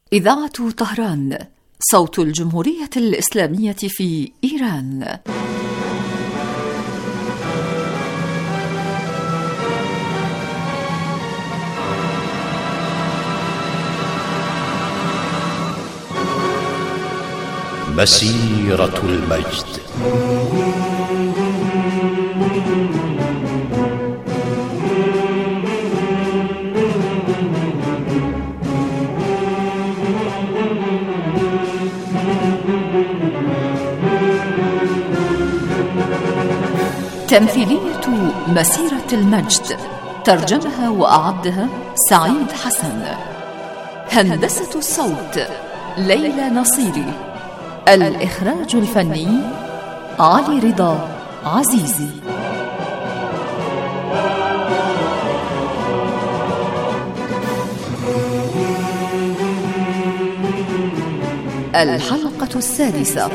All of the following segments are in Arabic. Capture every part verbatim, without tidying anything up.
إذاعة طهران، صوت الجمهورية الإسلامية في إيران. مسيرة المجد. تمثيلية مسيرة المجد، ترجمها وأعدها سعيد حسن. هندسة الصوت ليلى نصيري. الإخراج الفني علي رضا عزيزي. الحلقة السادسة.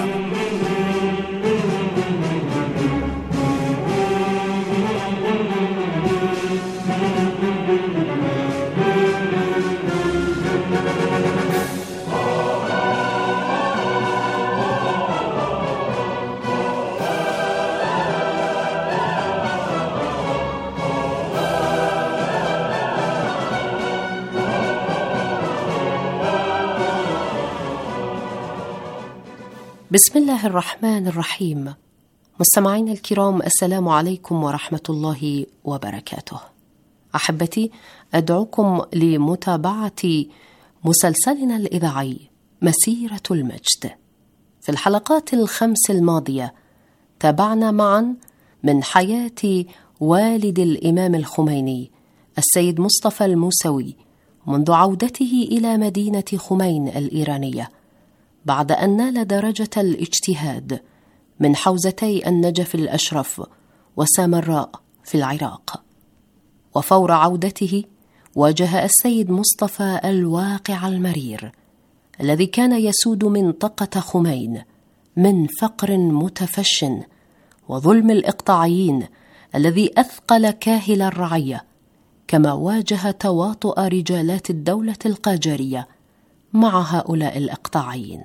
بسم الله الرحمن الرحيم. مستمعين الكرام، السلام عليكم ورحمة الله وبركاته. أحبتي، أدعوكم لمتابعة مسلسلنا الإذاعي مسيرة المجد. في الحلقات الخمس الماضية تابعنا معا من حياة والد الإمام الخميني السيد مصطفى الموسوي منذ عودته إلى مدينة خمين الإيرانية بعد أن نال درجة الاجتهاد من حوزتي النجف الأشرف وسامراء في العراق. وفور عودته واجه السيد مصطفى الواقع المرير الذي كان يسود منطقة خمين من فقر متفش وظلم الإقطاعيين الذي أثقل كاهل الرعية، كما واجه تواطؤ رجالات الدولة القاجرية مع هؤلاء الإقطاعيين.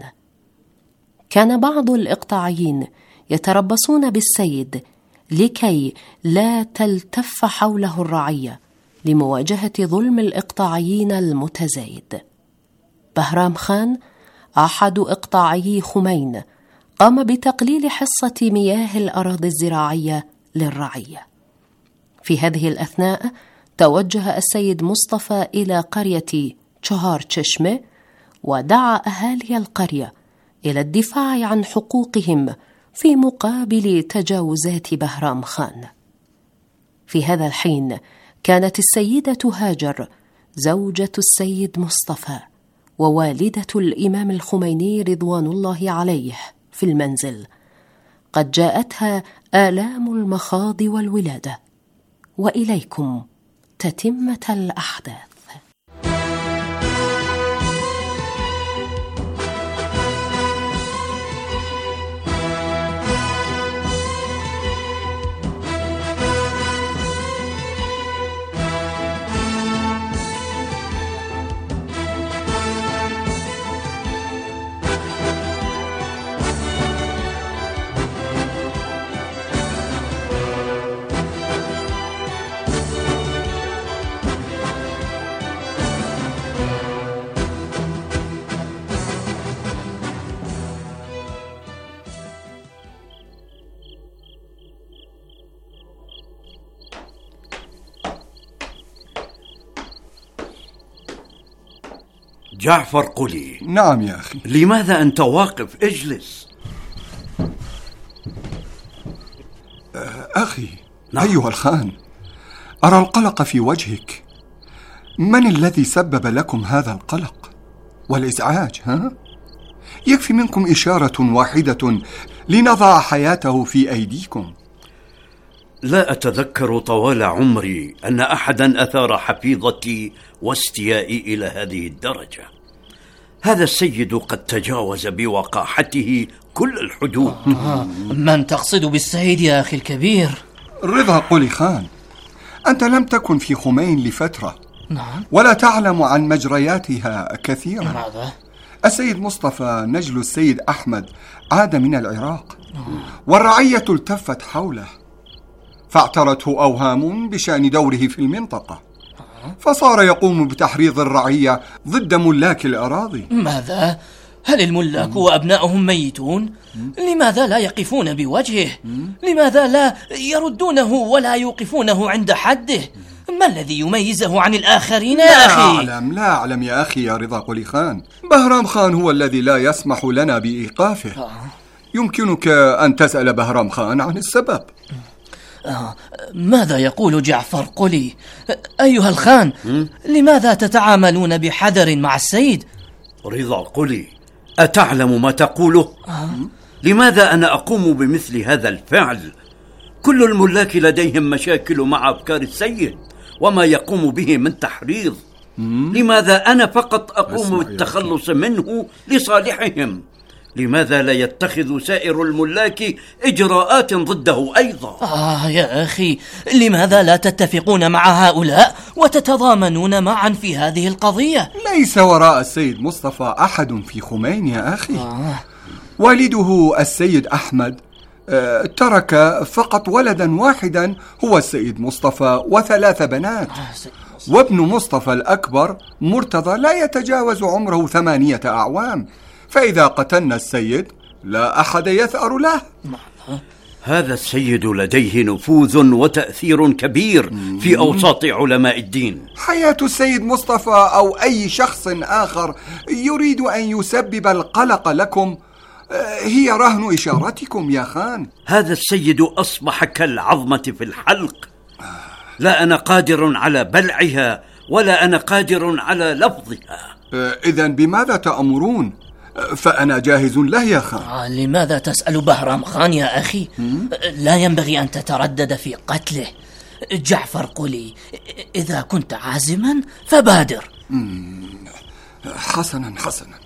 كان بعض الإقطاعيين يتربصون بالسيد لكي لا تلتف حوله الرعية لمواجهة ظلم الإقطاعيين المتزايد. بهرام خان أحد إقطاعي خمين قام بتقليل حصة مياه الأراضي الزراعية للرعية. في هذه الأثناء توجه السيد مصطفى إلى قرية تشهار تشمة ودعا أهالي القرية إلى الدفاع عن حقوقهم في مقابل تجاوزات بهرام خان. في هذا الحين كانت السيدة هاجر زوجة السيد مصطفى ووالدة الإمام الخميني رضوان الله عليه في المنزل، قد جاءتها آلام المخاض والولادة. وإليكم تتمة الأحداث. جعفر قولي. نعم يا أخي. لماذا أنت واقف؟ اجلس. أخي. نعم. أيها الخان، أرى القلق في وجهك. من الذي سبب لكم هذا القلق والإزعاج؟ ها؟ يكفي منكم إشارة واحدة لنضع حياته في أيديكم. لا أتذكر طوال عمري أن أحدا أثار حفيظتي واستيائي إلى هذه الدرجة. هذا السيد قد تجاوز بوقاحته كل الحدود. آه. من تقصد بالسيد يا أخي الكبير؟ رضا قولي خان، أنت لم تكن في خمين لفترة نعم. ولا تعلم عن مجرياتها كثيرا. ماذا؟ السيد مصطفى نجل السيد أحمد عاد من العراق، والرعية التفت حوله، فاعترته أوهام بشأن دوره في المنطقة، فصار يقوم بتحريض الرعية ضد ملاك الأراضي. ماذا؟ هل الملاك وأبنائهم ميتون؟ لماذا لا يقفون بوجهه؟ لماذا لا يردونه ولا يوقفونه عند حده؟ ما الذي يميزه عن الآخرين يا أخي؟ لا أعلم لا أعلم يا أخي يا رضا قلي خان. بهرام خان هو الذي لا يسمح لنا بإيقافه. آه. يمكنك أن تسأل بهرام خان عن السبب. آه. ماذا يقول جعفر قلي؟ أيها الخان، لماذا تتعاملون بحذر مع السيد؟ رضا قلي، أتعلم ما تقوله؟ آه. لماذا أنا أقوم بمثل هذا الفعل؟ كل الملاك لديهم مشاكل مع أفكار السيد وما يقوم به من تحريض. لماذا أنا فقط أقوم بالتخلص منه لصالحهم؟ لماذا لا يتخذ سائر الملاك إجراءات ضده أيضا؟ آه يا أخي، لماذا لا تتفقون مع هؤلاء وتتضامنون معا في هذه القضية؟ ليس وراء السيد مصطفى أحد في خمين يا أخي. آه. والده السيد أحمد أه ترك فقط ولدا واحدا هو السيد مصطفى وثلاث بنات. آه وابن مصطفى الأكبر مرتضى لا يتجاوز عمره ثمانية أعوام، فإذا قتلنا السيد لا أحد يثأر له. هذا السيد لديه نفوذ وتأثير كبير في أوساط علماء الدين. حياة السيد مصطفى أو أي شخص آخر يريد أن يسبب القلق لكم هي رهن إشارتكم يا خان. هذا السيد أصبح كالعظمة في الحلق، لا أنا قادر على بلعها ولا أنا قادر على لفظها. إذن بماذا تأمرون؟ فأنا جاهز له يا خان. آه لماذا تسأل بهرام خان يا أخي؟ لا ينبغي أن تتردد في قتله. جعفر قلي، إذا كنت عازما فبادر. حسنا حسنا.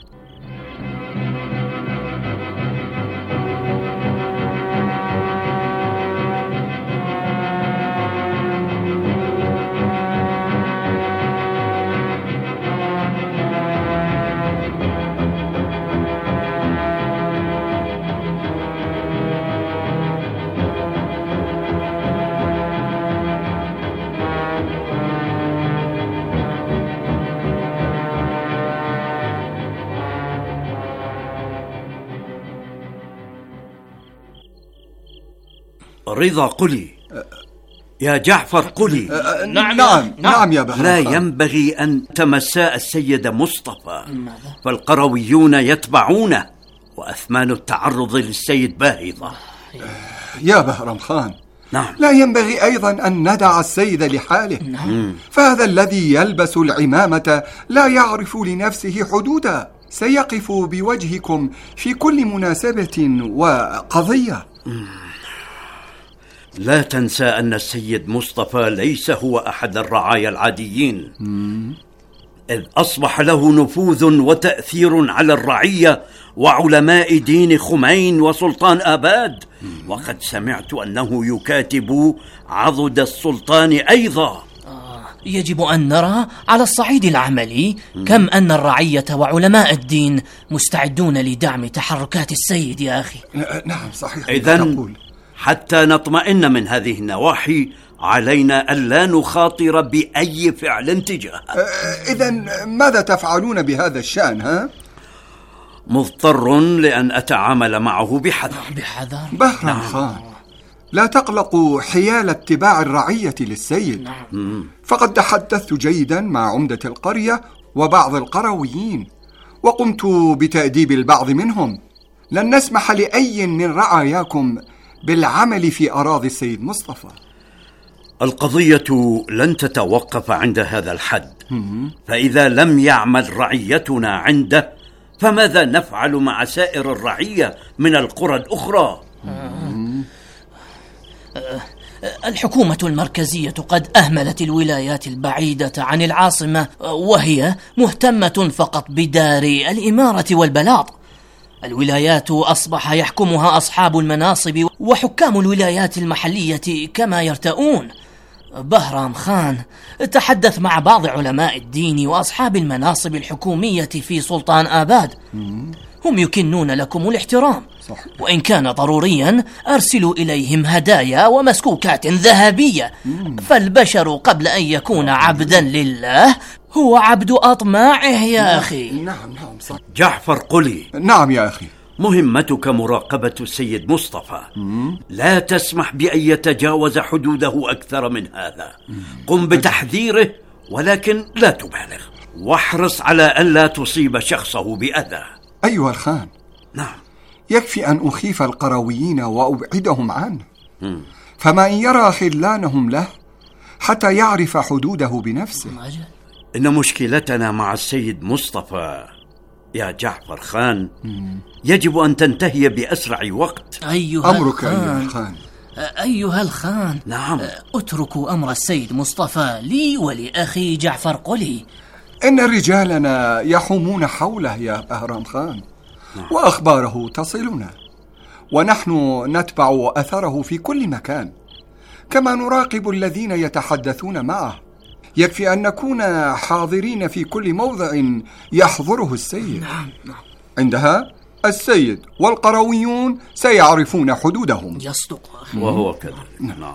رضا قلي، يا جعفر قلي. نعم نعم, نعم يا بهرام. لا ينبغي أن تمساء السيد مصطفى، فالقرويون يتبعونه وأثمان التعرض للسيد باهظة. يا بهرام خان، نعم. لا ينبغي أيضا أن ندع السيد لحاله. نعم. فهذا الذي يلبس العمامة لا يعرف لنفسه حدودا، سيقف بوجهكم في كل مناسبة وقضية. لا تنسى أن السيد مصطفى ليس هو أحد الرعايا العاديين، إذ أصبح له نفوذ وتأثير على الرعية وعلماء دين خمين وسلطان آباد، وقد سمعت أنه يكاتب عضد السلطان أيضا. آه يجب أن نرى على الصعيد العملي كم أن الرعية وعلماء الدين مستعدون لدعم تحركات السيد يا أخي. نعم صحيح. إذن حتى نطمئن من هذه النواحي علينا ألا نخاطر بأي فعل تجاهه. إذن ماذا تفعلون بهذا الشأن ها؟ مضطر لأن أتعامل معه بحذر. بحذر؟ بهرام خان، لا تقلقوا حيال اتباع الرعية للسيد. نعم. فقد تحدثت جيدا مع عمدة القرية وبعض القرويين، وقمت بتأديب البعض منهم. لن نسمح لأي من رعاياكم بالعمل في أراضي السيد مصطفى. القضية لن تتوقف عند هذا الحد، فإذا لم يعمل رعيتنا عنده فماذا نفعل مع سائر الرعية من القرى الأخرى؟ الحكومة المركزية قد أهملت الولايات البعيدة عن العاصمة، وهي مهتمة فقط بدار الإمارة والبلاط. الولايات أصبح يحكمها أصحاب المناصب وحكام الولايات المحلية كما يرتؤون. بهرام خان تحدث مع بعض علماء الدين وأصحاب المناصب الحكومية في سلطان آباد. هم يكنون لكم الاحترام، صح. وإن كان ضروريا أرسلوا إليهم هدايا ومسكوكات ذهبية. فالبشر قبل أن يكون عبدا لله هو عبد أطماعه يا أخي. نعم نعم صح. جعفر قلي. نعم يا أخي. مهمتك مراقبة السيد مصطفى. لا تسمح بأن يتجاوز حدوده أكثر من هذا. قم بتحذيره ولكن لا تبالغ، واحرص على أن لا تصيب شخصه بأذى. أيها الخان. نعم. يكفي أن أخيف القرويين وأبعدهم عنه. م. فما إن يرى خلانهم له حتى يعرف حدوده بنفسه. إن مشكلتنا مع السيد مصطفى يا جعفر خان يجب أن تنتهي بأسرع وقت. أيها أمرك الخان. أيها الخان. أيها الخان. نعم. اتركوا أمر السيد مصطفى لي ولأخي جعفر قلي. إن رجالنا يحومون حوله يا بهرام خان. نعم. وأخباره تصلنا، ونحن نتبع أثره في كل مكان، كما نراقب الذين يتحدثون معه. يكفي أن نكون حاضرين في كل موضع يحضره السيد. نعم نعم. عندها السيد والقرويون سيعرفون حدودهم. يصدق. وهو كذلك. نعم.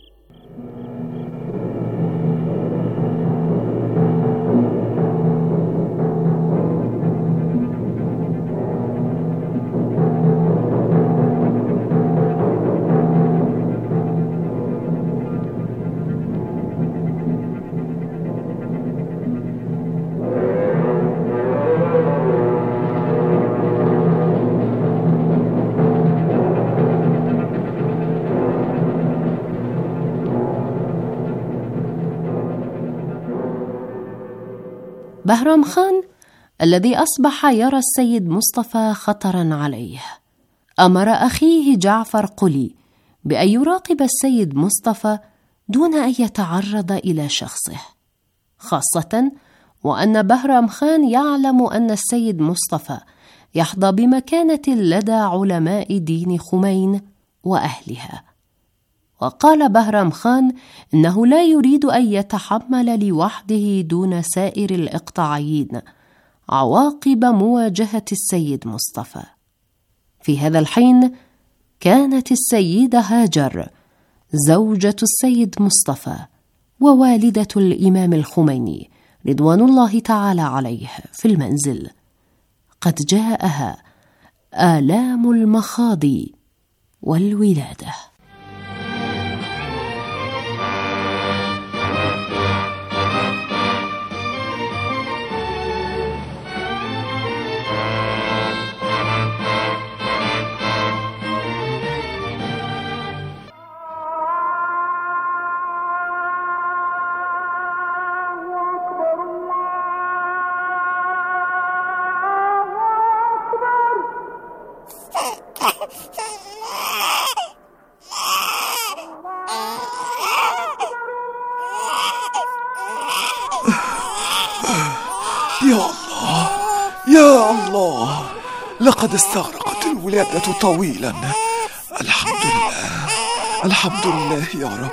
بهرام خان الذي أصبح يرى السيد مصطفى خطرا عليه أمر أخيه جعفر قلي بأن يراقب السيد مصطفى دون أن يتعرض إلى شخصه، خاصة وأن بهرام خان يعلم أن السيد مصطفى يحظى بمكانة لدى علماء دين خمين وأهلها. وقال بهرام خان إنه لا يريد أن يتحمل لوحده دون سائر الإقطاعيين عواقب مواجهة السيد مصطفى. في هذا الحين كانت السيدة هاجر زوجة السيد مصطفى ووالدة الإمام الخميني رضوان الله تعالى عليه في المنزل. قد جاءها آلام المخاض والولادة. يا الله يا الله، لقد استغرقت الولادة طويلا. الحمد لله الحمد لله يا رب.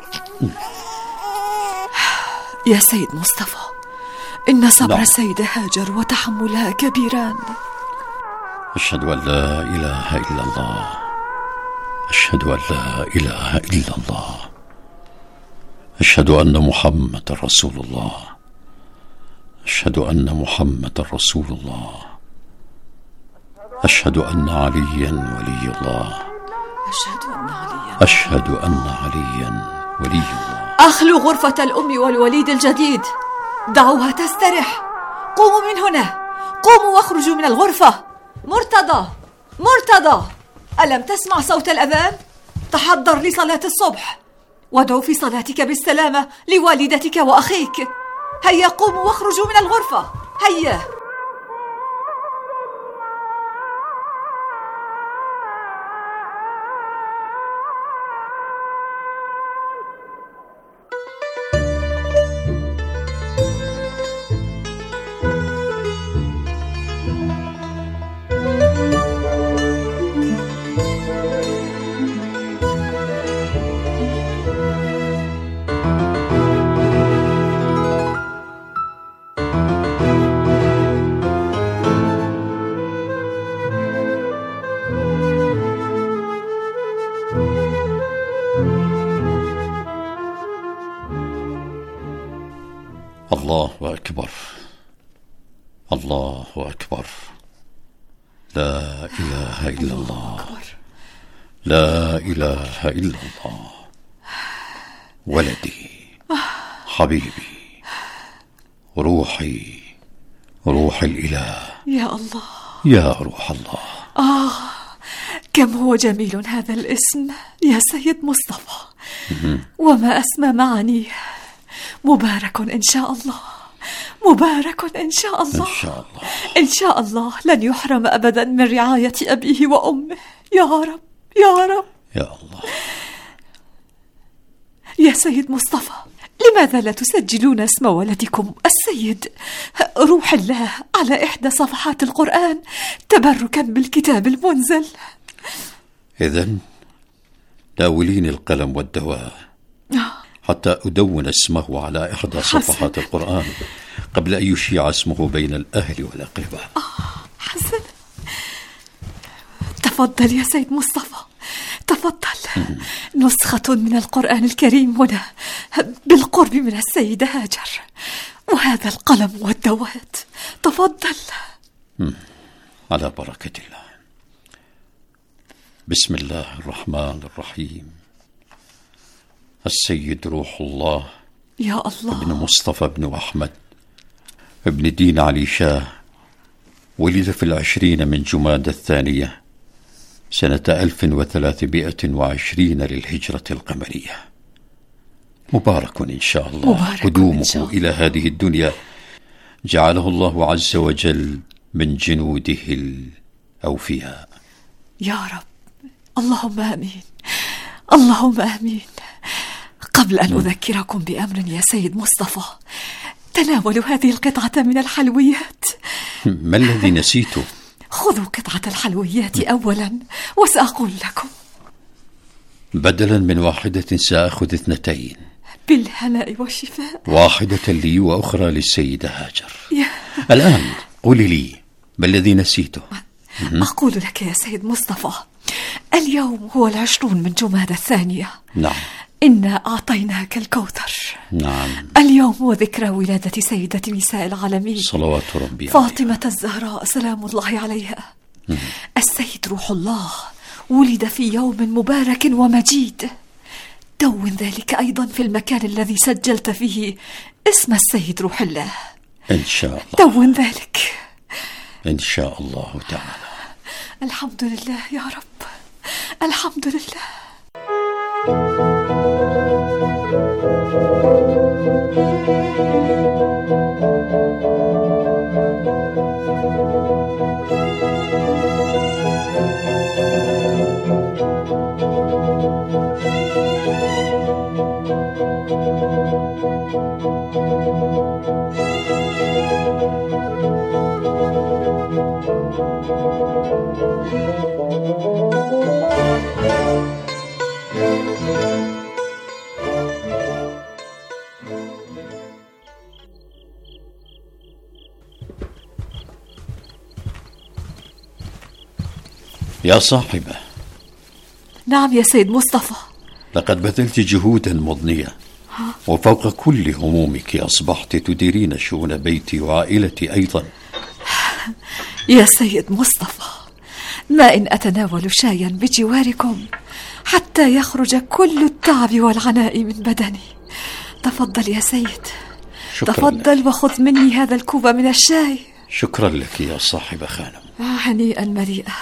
يا سيد مصطفى، إن صبر لا. السيدة هاجر وتحملها كبيران. أشهد أن لا إله إلا الله، أشهد أن لا إله إلا الله، أشهد أن محمد رسول الله، أشهد أن محمد رسول الله، أشهد أن عليا ولي الله، أشهد أن عليا أشهد أن عليا ولي الله. أخلوا غرفة الأم والوليد الجديد، دعوها تسترح. قوموا من هنا، قوموا واخرجوا من الغرفة. مرتضى مرتضى، ألم تسمع صوت الأذان؟ تحضر لصلاة الصبح، وادعو في صلاتك بالسلامة لوالدتك وأخيك. هيا قوموا واخرجوا من الغرفة، هيا. الله أكبر، الله أكبر، لا إله إلا الله، لا إله إلا الله. ولدي، حبيبي، روحي، روح الإله. يا الله، يا روح الله. آه كم هو جميل هذا الاسم يا سيد مصطفى، وما أسمى معانيه. مبارك إن شاء الله، مبارك إن شاء الله، إن شاء الله، إن شاء الله لن يحرم أبدا من رعاية أبيه وأمه. يا رب، يا رب، يا الله. يا سيد مصطفى، لماذا لا تسجلون اسم ولدكم السيد روح الله على إحدى صفحات القرآن تبركا بالكتاب المنزل؟ إذن ناوليني القلم والدواء حتى أدون اسمه على إحدى صفحات القرآن قبل أن يشيع اسمه بين الأهل والأقرباء. آه حسنا، تفضل يا سيد مصطفى، تفضل. نسخة من القرآن الكريم هنا بالقرب من السيدة هاجر، وهذا القلم والدوات. تفضل. على بركة الله. بسم الله الرحمن الرحيم. السيد روح الله يا الله ابن مصطفى بن أحمد ابن دين علي شاه، ولد في العشرين من جمادى الثانية سنة ألف وثلاثمائة وعشرين للهجرة القمرية. مبارك إن شاء الله قدومه إلى هذه الدنيا، جعله الله عز وجل من جنوده الأوفياء. يا رب، اللهم آمين، اللهم آمين. قبل أن أذكركم بأمر يا سيد مصطفى، تناولوا هذه القطعة من الحلويات. ما الذي نسيته؟ خذوا قطعة الحلويات أولا وسأقول لكم. بدلا من واحدة سأخذ اثنتين. بالهناء والشفاء. واحدة لي وأخرى للسيدة هاجر. يا. الآن قولي لي ما الذي نسيته؟ أقول لك يا سيد مصطفى، اليوم هو العشرون من جمادى الثانية. نعم. إنا أعطيناك الكوثر. نعم. اليوم هو ذكرى ولادة سيدة نساء العالمين صلوات ربي فاطمة عليها. الزهراء سلام الله عليها. مم. السيد روح الله ولد في يوم مبارك ومجيد. دون ذلك أيضا في المكان الذي سجلت فيه اسم السيد روح الله. إن شاء الله. دون ذلك إن شاء الله تعالى. الحمد لله يا رب، الحمد لله. يا صاحبة. نعم يا سيد مصطفى. لقد بذلت جهودا مضنية، وفوق كل همومك أصبحت تديرين شؤون بيتي وعائلتي أيضا. يا سيد مصطفى، ما إن أتناول شايا بجواركم حتى يخرج كل التعب والعناء من بدني. تفضل يا سيد، تفضل لك. وخذ مني هذا الكوب من الشاي. شكرا لك يا صاحب خانم. هنيئا مريئا.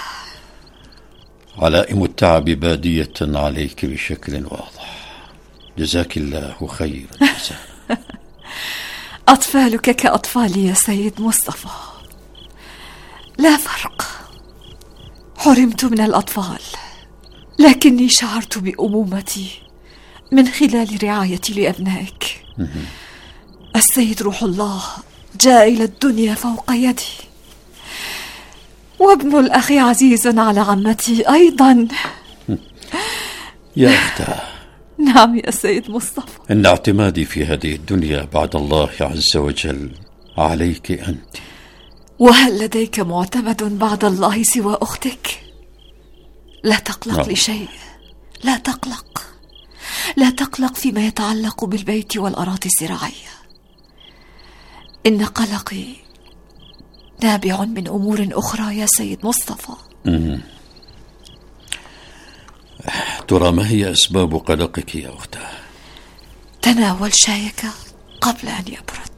علائم التعب بادية عليك بشكل واضح، جزاك الله خير الجزاء. أطفالك كأطفالي يا سيد مصطفى، لا فرق. حرمت من الأطفال، لكني شعرت بأمومتي من خلال رعايتي لأبنائك. السيد روح الله جاء إلى الدنيا فوق يدي، وابن الأخ عزيز على عمتي أيضا. يا أختاه. نعم يا سيد مصطفى. إن اعتمادي في هذه الدنيا بعد الله عز وجل عليك أنت. وهل لديك معتمد بعد الله سوى أختك؟ لا تقلق نعم. لشيء، لا تقلق، لا تقلق فيما يتعلق بالبيت والأراضي الزراعية. إن قلقي نابع من أمور أخرى يا سيد مصطفى. مم. ترى ما هي أسباب قلقك يا أختاه؟ تناول شايك قبل أن يبرد.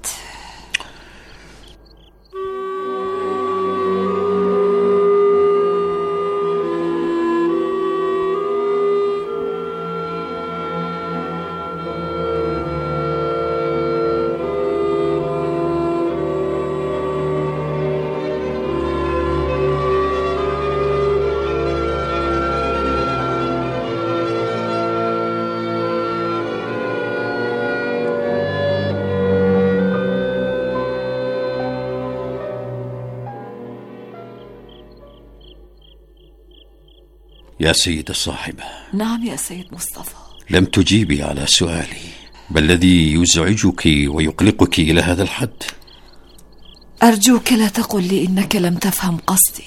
يا سيد الصاحبة. نعم يا سيد مصطفى. لم تجيبي على سؤالي، ما الذي يزعجك ويقلقك إلى هذا الحد؟ أرجوك لا تقل لي إنك لم تفهم قصدي.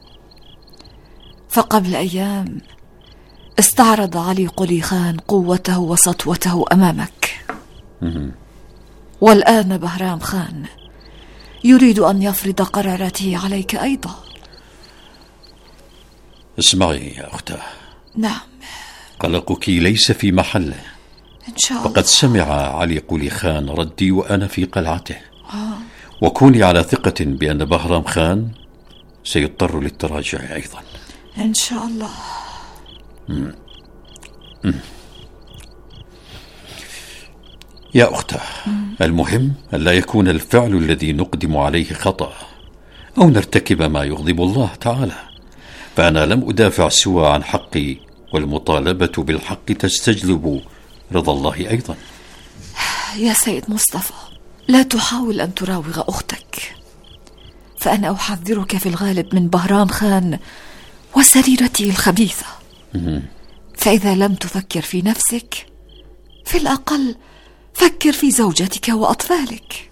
فقبل أيام استعرض علي قلي خان قوته وسطوته أمامك، والآن بهرام خان يريد أن يفرض قراراته عليك أيضا. اسمعي يا أختاه. نعم. قلقك ليس في محله. إن شاء الله. فقد سمع علي قلي خان ردي وأنا في قلعته. آه. وكوني على ثقة بأن بهرام خان سيضطر للتراجع أيضا. إن شاء الله. مم. مم. يا أختاه، المهم أن لا يكون الفعل الذي نقدم عليه خطأ أو نرتكب ما يغضب الله تعالى، فأنا لم أدافع سوى عن حقي، والمطالبة بالحق تستجلب رضا الله أيضا. يا سيد مصطفى، لا تحاول أن تراوغ أختك، فأنا أحذرك في الغالب من بهرام خان وسريرته الخبيثة. فإذا لم تفكر في نفسك، في الأقل فكر في زوجتك وأطفالك.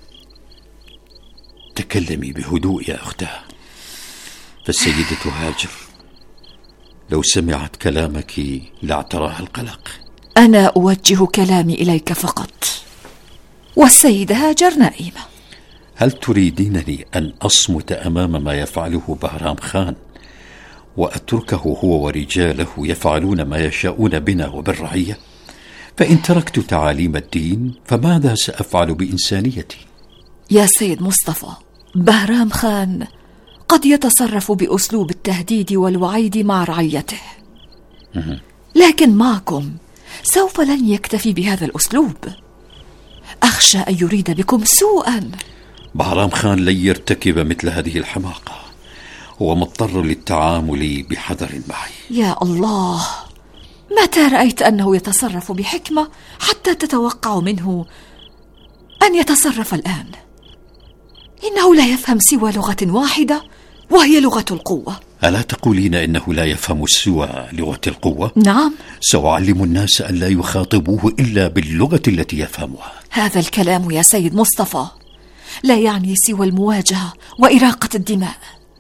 تكلمي بهدوء يا أختاه، فالسيدة هاجر لو سمعت كلامك لاعتراها القلق. أنا أوجه كلامي إليك فقط، والسيدة هاجر نائمة. هل تريدينني أن أصمت أمام ما يفعله بهرام خان وأتركه هو ورجاله يفعلون ما يشاءون بنا وبالرعية؟ فإن تركت تعاليم الدين فماذا سأفعل بإنسانيتي؟ يا سيد مصطفى، بهرام خان قد يتصرف بأسلوب التهديد والوعيد مع رعيته، لكن معكم سوف لن يكتفي بهذا الأسلوب. أخشى أن يريد بكم سوءا. بهرام خان لن يرتكب مثل هذه الحماقة، هو مضطر للتعامل بحذر معي. يا الله، متى رأيت أنه يتصرف بحكمة حتى تتوقع منه أن يتصرف الآن؟ إنه لا يفهم سوى لغة واحدة، وهي لغة القوة. ألا تقولين إنه لا يفهم سوى لغة القوة؟ نعم. سأعلم الناس أن لا يخاطبوه إلا باللغة التي يفهمها. هذا الكلام يا سيد مصطفى لا يعني سوى المواجهة وإراقة الدماء.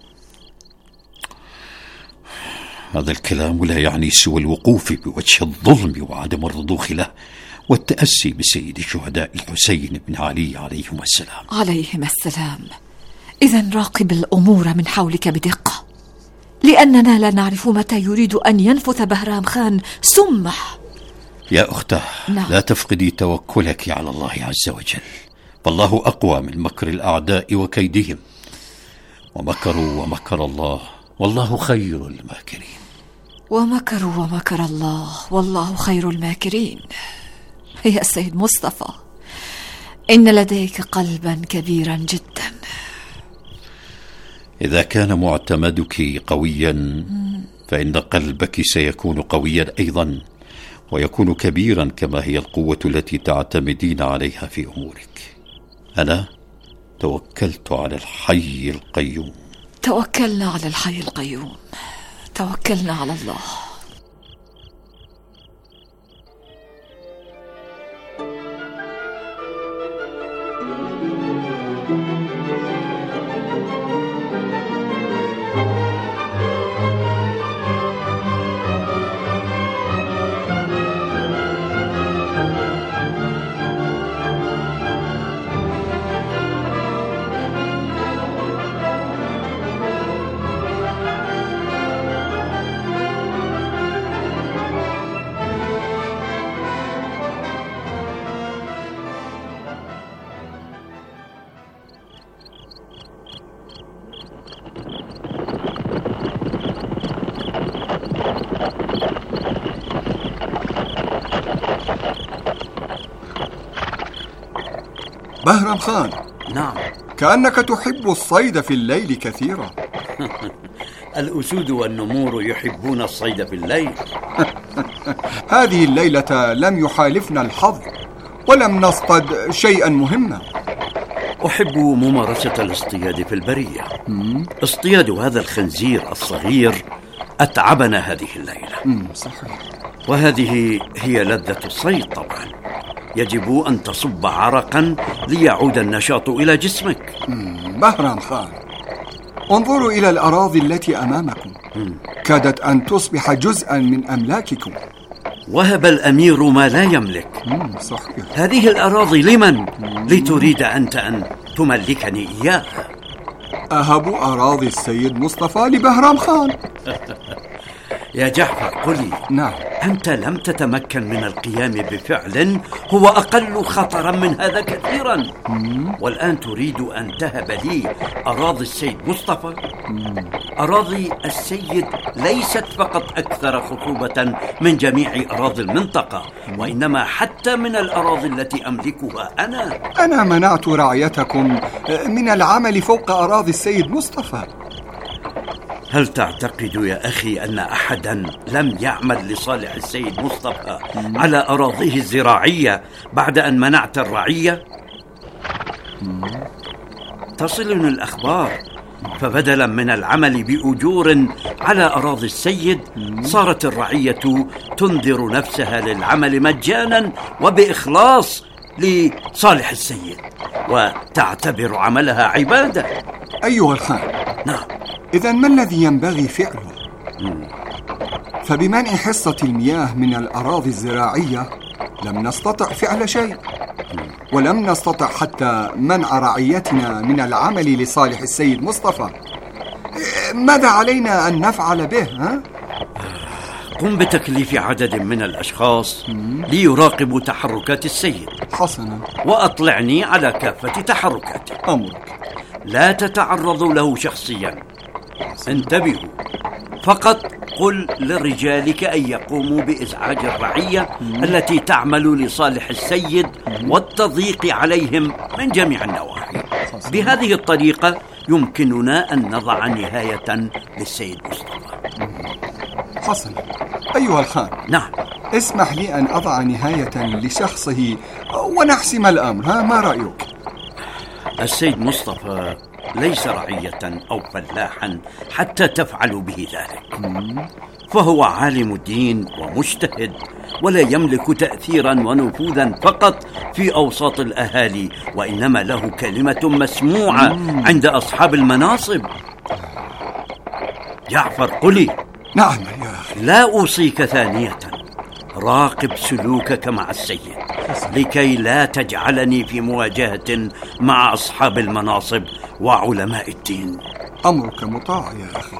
هذا الكلام لا يعني سوى الوقوف بوجه الظلم وعدم الرضوخ له، والتأسي بسيد الشهداء الحسين بن علي عليهم السلام. عليهم السلام. إذن راقب الأمور من حولك بدقة، لأننا لا نعرف متى يريد أن ينفث بهرام خان سمه. يا أختاه، نعم. لا تفقدي توكلك على الله عز وجل، فالله أقوى من مكر الأعداء وكيدهم، ومكروا ومكر الله والله خير الماكرين. ومكروا ومكر الله والله خير الماكرين. يا سيد مصطفى، إن لديك قلبا كبيرا جدا. إذا كان معتمدك قويا فإن قلبك سيكون قويا أيضا، ويكون كبيرا كما هي القوة التي تعتمدين عليها في أمورك. أنا توكلت على الحي القيوم. توكلنا على الحي القيوم، توكلنا على الله. بهرام خان، نعم. كأنك تحب الصيد في الليل كثيرا. الأسود والنمور يحبون الصيد في الليل. هذه الليلة لم يحالفنا الحظ ولم نصطد شيئا مهما. أحب ممارسة الاصطياد في البرية. اصطياد هذا الخنزير الصغير أتعبنا هذه الليلة. صحيح. وهذه هي لذة الصيد طبعا. يجب أن تصب عرقا ليعود النشاط إلى جسمك. بهرام خان، انظروا إلى الأراضي التي أمامكم. كادت أن تصبح جزءا من أملاككم. وهب الأمير ما لا يملك. صحيح. هذه الأراضي لمن؟ لتريد أنت أن تملكني إياها. أهب أراضي السيد مصطفى لبهرام خان. يا جعفر قل لي، نعم، أنت لم تتمكن من القيام بفعل هو أقل خطرا من هذا كثيرا. والآن تريد أن تهب لي أراضي السيد مصطفى؟ أراضي السيد ليست فقط أكثر خصوبة من جميع أراضي المنطقة، وإنما حتى من الأراضي التي أملكها أنا. أنا منعت رعيتكم من العمل فوق أراضي السيد مصطفى. هل تعتقد يا أخي أن أحدا لم يعمل لصالح السيد مصطفى على أراضيه الزراعية بعد أن منعت الرعية؟ تصلني الأخبار، فبدلا من العمل بأجور على أراضي السيد صارت الرعية تنذر نفسها للعمل مجانا وبإخلاص لصالح السيد، وتعتبر عملها عبادة. أيها الخان، نعم. إذن ما الذي ينبغي فعله؟ فبمنع حصة المياه من الأراضي الزراعية لم نستطع فعل شيء، ولم نستطع حتى منع رعيتنا من العمل لصالح السيد مصطفى. ماذا علينا أن نفعل به؟ ها؟ قم بتكليف عدد من الأشخاص ليراقبوا تحركات السيد. حسنا. وأطلعني على كافة تحركاته. أمرك. لا تتعرضوا له شخصيا. انتبهوا، فقط قل لرجالك أن يقوموا بإزعاج الرعية التي تعمل لصالح السيد والتضييق عليهم من جميع النواحي. بهذه الطريقة يمكننا أن نضع نهاية للسيد مصطفى. حسنا. أيها الخان، نعم. اسمح لي أن أضع نهاية لشخصه ونحسم الأمر. ها، ما رأيك؟ السيد مصطفى ليس رعية أو فلاحا حتى تفعل به ذلك. فهو عالم الدين ومجتهد، ولا يملك تأثيرا ونفوذا فقط في أوساط الأهالي، وإنما له كلمة مسموعة عند أصحاب المناصب. جعفر قلي. نعم يا أخي. لا أوصيك ثانية، راقب سلوكك مع السيد لكي لا تجعلني في مواجهة مع أصحاب المناصب وعلماء الدين. أمرك مطاع يا أخي.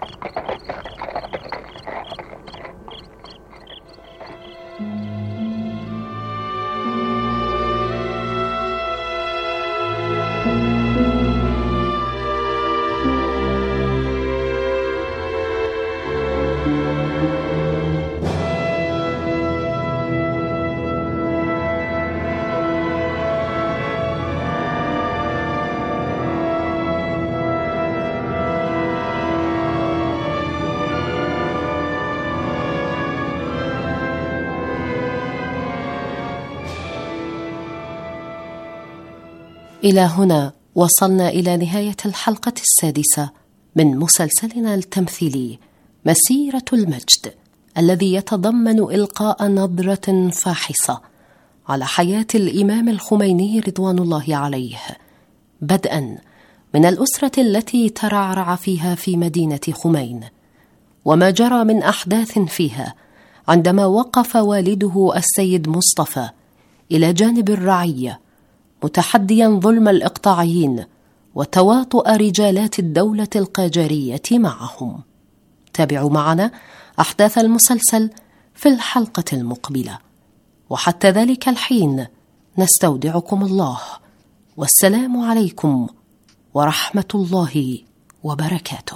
إلى هنا وصلنا إلى نهاية الحلقة السادسة من مسلسلنا التمثيلي مسيرة المجد، الذي يتضمن إلقاء نظرة فاحصة على حياة الإمام الخميني رضوان الله عليه، بدءا من الأسرة التي ترعرع فيها في مدينة خمين، وما جرى من أحداث فيها عندما وقف والده السيد مصطفى إلى جانب الرعية متحديا ظلم الإقطاعيين وتواطؤ رجالات الدولة القاجارية معهم. تابعوا معنا أحداث المسلسل في الحلقة المقبلة، وحتى ذلك الحين نستودعكم الله، والسلام عليكم ورحمة الله وبركاته.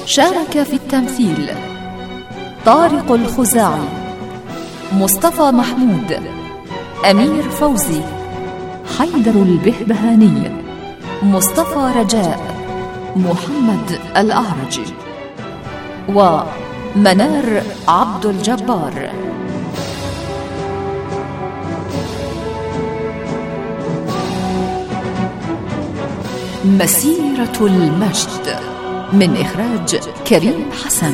شارك في التمثيل طارق الخزاعي، مصطفى محمود، أمير فوزي، حيدر البهبهاني، مصطفى رجاء، محمد الأعرج، ومنار عبد الجبار. مسيرة المجد من إخراج كريم حسن.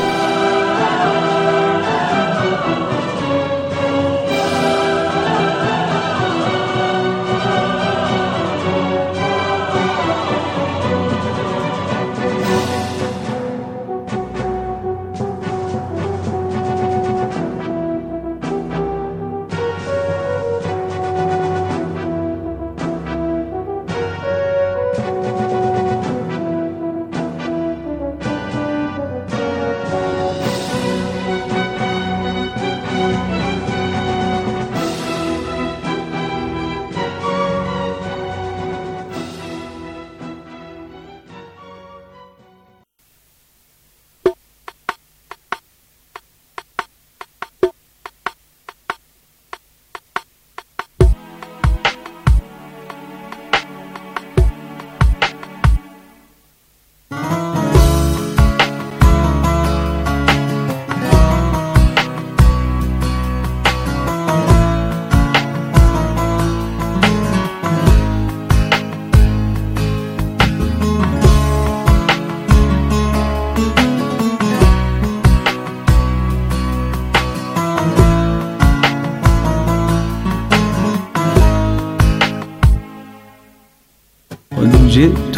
جئت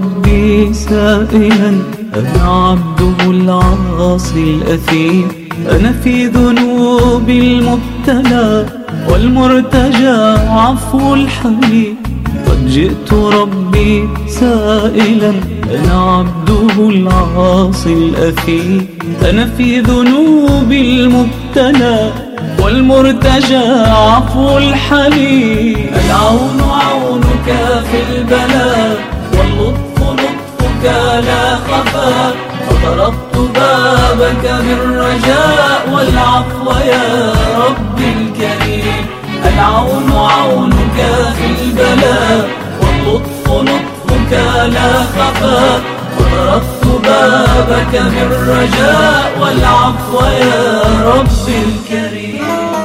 ربي سائلا، أنا عبده العاصي الأثيم، أنا في ذنوب المبتلى والمرتجى عفو الحليم. قد جئت ربي سائلا، أنا عبده العاصي الأثيم، أنا في ذنوب المبتلى والمرتجى عفو الحليم. العون عونك في البلاء واللطف لطفك لا خفا، فطرقت بابك بالرجاء والعفو يا ربي الكريم. العون عونك في البلاء واللطف لطفك لا خفا، فطرقت بابك بالرجاء والعفو يا ربي الكريم.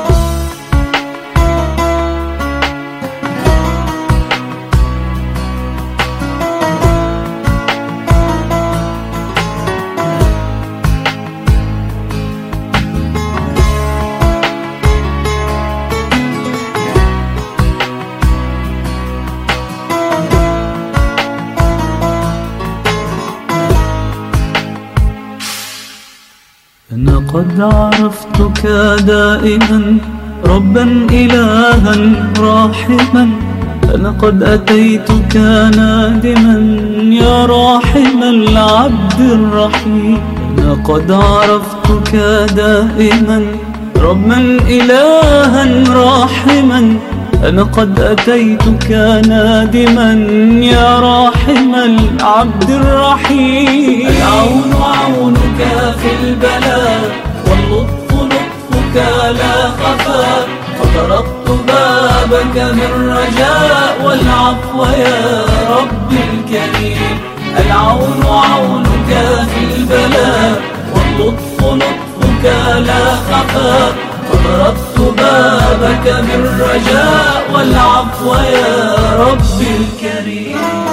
أنا قد عرفتك دائما ربا إلها راحما، أنا قد أتيتك نادما يا راحم العبد الرحيم. أنا قد عرفتك دائما ربا إلها راحما، أنا قد أتيتك نادما يا راحم العبد الرحيم. العون عونك في البلاء واللطف لطفك لا خفا، فطرقت بابك بالرجاء والعفو يا ربي الكريم. العون عونك في البلاء واللطف لطفك لا خفا، فطرقت بابك بالرجاء والعفو يا ربي الكريم.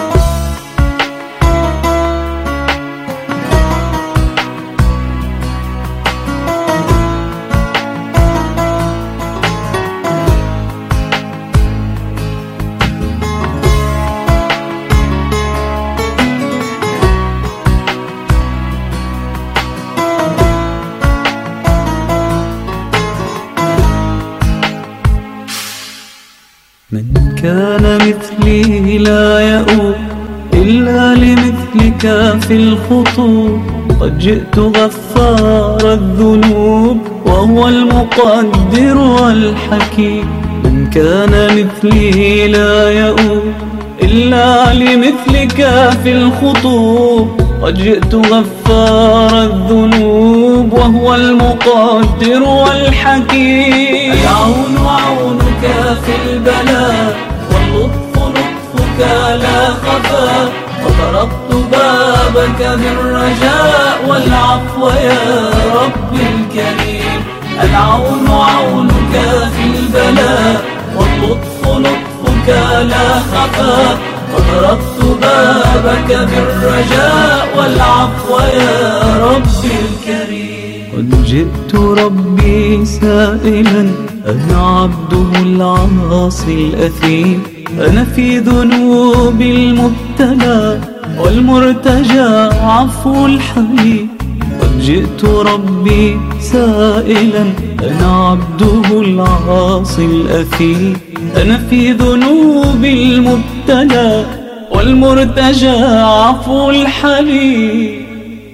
من كان مثلي لا يؤوب إلا لمثلك في الخطوب، قد جئت غفار الذنوب وهو المقدر والحكيم. من كان مثلي لا يؤوب إلا لمثلك في الخطوب، قد جئت غفار الذنوب وهو المقدر والحكيم. العون عونك في البلاء واللطف لطفك لا خفا، وطرقت بابك بالرجاء والعفو يا ربي الكريم. العون عونك في البلاء واللطف لطفك لا خفا، وطرقت بابك بالرجاء والعفو يا ربي الكريم. قد جئت ربي سائلا أنا عبده العاصي الأثيم، أنا في ذنوب المبتلى والمرتجى عفو الحليم. قد جئت ربي سائلا أنا عبده العاصي الأثيم، أنا في ذنوب المبتلى والمرتجى عفو الحليم.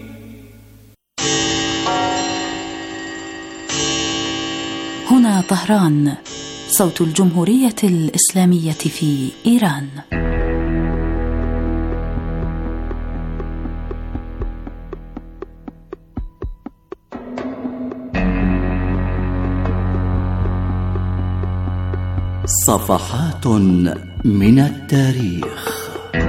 هنا طهران، صوت الجمهورية الإسلامية في إيران. صفحات من التاريخ.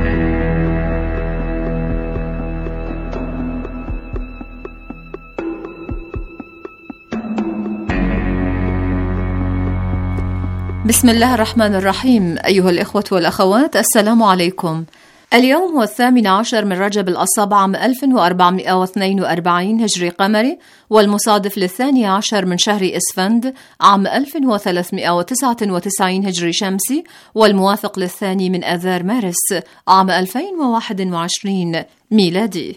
بسم الله الرحمن الرحيم. أيها الإخوة والأخوات، السلام عليكم. اليوم هو الثامن عشر من رجب الأصاب عام ألف وأربعمائة واثنين وأربعين هجري قمري، والمصادف للثاني عشر من شهر إسفند عام ألف وثلاثمائة وتسعة وتسعين هجري شمسي، والموافق للثاني من آذار مارس عام ألفين وواحد وعشرين ميلادي.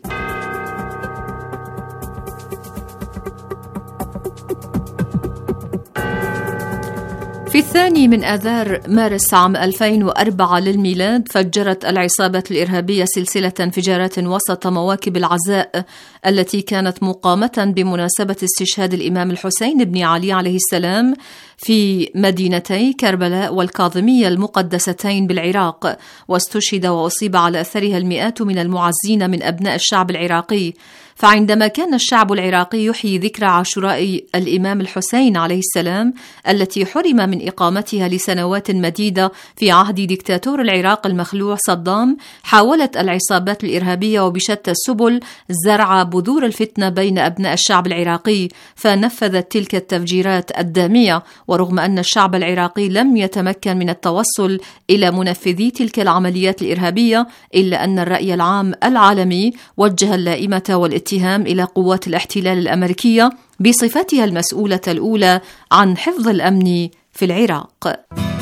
في الثاني من آذار مارس عام ألفين وأربعة للميلاد فجرت العصابات الإرهابية سلسلة انفجارات وسط مواكب العزاء التي كانت مقامة بمناسبة استشهاد الإمام الحسين بن علي عليه السلام في مدينتي كربلاء والكاظمية المقدستين بالعراق، واستشهد وأصيب على أثرها المئات من المعزين من أبناء الشعب العراقي. فعندما كان الشعب العراقي يحيي ذكرى عاشوراء الإمام الحسين عليه السلام التي حرم من إقامتها لسنوات مديدة في عهد ديكتاتور العراق المخلوع صدام، حاولت العصابات الإرهابية وبشتى السبل زرع بذور الفتنة بين أبناء الشعب العراقي، فنفذت تلك التفجيرات الدامية. ورغم أن الشعب العراقي لم يتمكن من التوصل إلى منفذي تلك العمليات الإرهابية، إلا أن الرأي العام العالمي وجه اللائمة والاتهام إلى قوات الاحتلال الأمريكية بصفتها المسؤولة الأولى عن حفظ الأمن في العراق.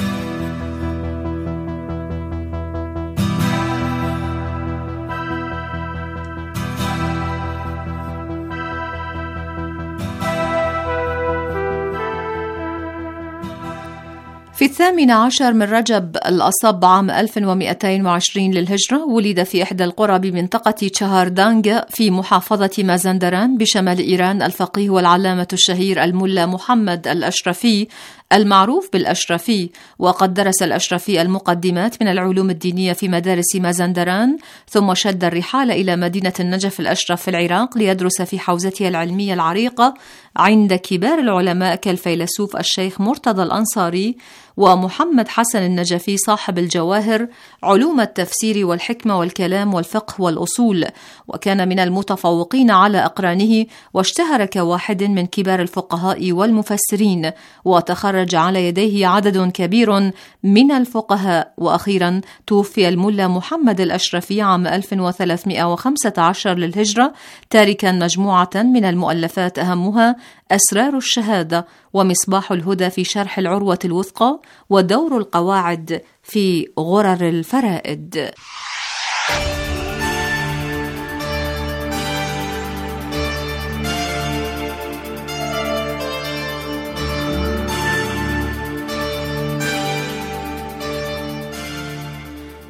في الثامن عشر من رجب الأصب عام ألف ومئتين وعشرين للهجرة ولد في إحدى القرى بمنطقة تشهاردانغ في محافظة مازندران بشمال إيران الفقيه والعلامة الشهير الملا محمد الأشرفي المعروف بالأشرفي. وقد درس الأشرفي المقدمات من العلوم الدينية في مدارس مازندران، ثم شد الرحال إلى مدينة النجف الأشرف في العراق ليدرس في حوزتها العلمية العريقة عند كبار العلماء كالفيلسوف الشيخ مرتضى الأنصاري ومحمد حسن النجفي صاحب الجواهر، علوم التفسير والحكمة والكلام والفقه والأصول. وكان من المتفوقين على أقرانه، واشتهر كواحد من كبار الفقهاء والمفسرين، وتخرج على يديه عدد كبير من الفقهاء. وأخيرا توفي الملا محمد الأشرفي عام ألف وثلاثمائة وخمسة عشر للهجرة، تاركا مجموعة من المؤلفات أهمها أسرار الشهادة، ومصباح الهدى في شرح العروة الوثقى، ودور القواعد في غرر الفرائد.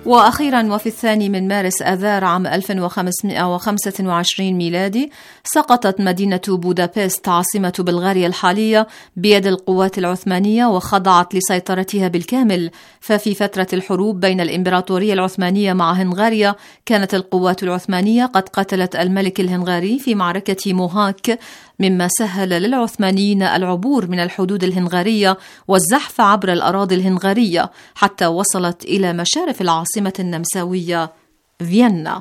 وأخيرا وفي الثاني من مارس آذار عام ألف وخمسمائة وخمسة وعشرين ميلادي سقطت مدينة بودابست عاصمة بلغاريا الحالية بيد القوات العثمانية وخضعت لسيطرتها بالكامل. ففي فترة الحروب بين الإمبراطورية العثمانية مع هنغاريا كانت القوات العثمانية قد قتلت الملك الهنغاري في معركة موهاك، مما سهل للعثمانيين العبور من الحدود الهنغارية والزحف عبر الأراضي الهنغارية حتى وصلت إلى مشارف العاصمة النمساوية فيينا.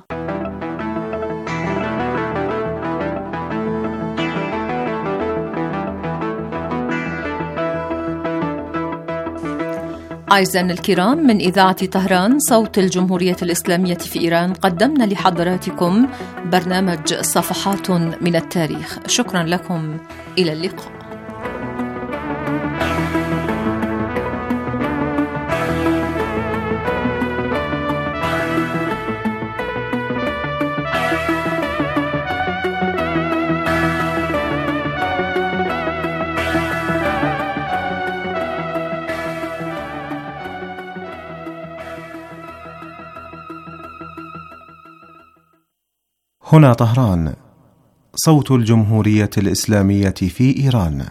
أعزائنا الكرام، من إذاعة طهران صوت الجمهورية الإسلامية في إيران قدمنا لحضراتكم برنامج صفحات من التاريخ. شكرا لكم، إلى اللقاء. هنا طهران صوت الجمهورية الإسلامية في إيران.